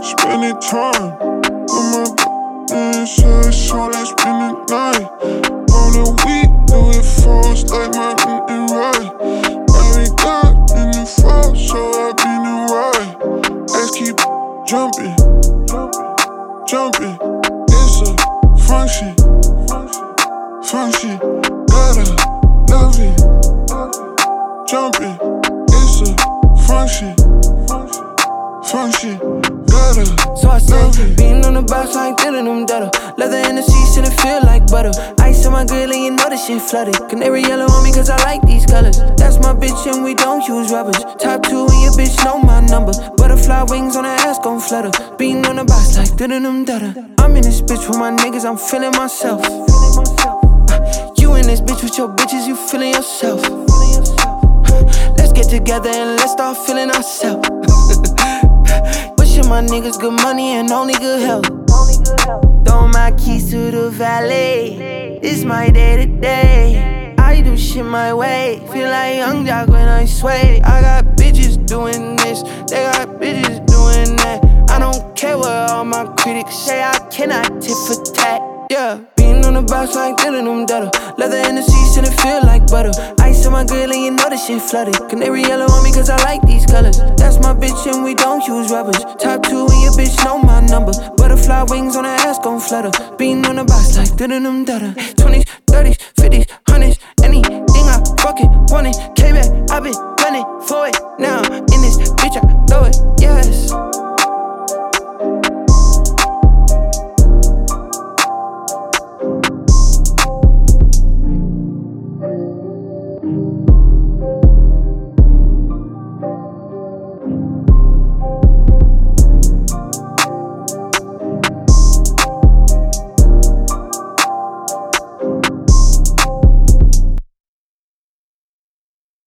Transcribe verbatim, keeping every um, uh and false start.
spending time with my bitch, so so let's spend the night. On the week, do it fast like Martin and Rye. Every got in the fall, so I been in ride. Let's keep jumping, jumping. It's a function, function. Gotta love it. Jumping, it's a function, function. Gotta So I say, being on the box like dealing them data. Leather in the seats and it feel like butter. Ice on my grill and you know this shit flooded. Canary yellow on me cause I like these colors. That's my bitch and we don't use rubbers. Top two and your bitch know my number. Butterfly wings on her ass gon' flutter. Being on the box like dealing them data. I'm in this bitch with my niggas, I'm feeling myself. uh, You in this bitch with your bitches, you feeling yourself. Let's get together and let's start feeling ourselves. Wishing my niggas good money and only good health. Throw my keys to the valet. It's my day to day. I do shit my way. Feel like Young Jock when I sway. I got bitches doing this, they got bitches doing that. I don't care what all my critics say, I cannot tit for tat. Yeah, being on the box like dealing them data. Leather in the seats and it feel like butter. Ice on my grill and you know this shit flooded. Canary yellow on me cause I like these colors. That's my bitch and we don't use rubbers. Top two and your bitch know my number. Butterfly wings on her ass gon' flutter. Being on the box like dealing them data. Twenties, thirties, fifties, hundreds. Anything I fucking want it. Came back, I been running for it. Now in this bitch I throw it.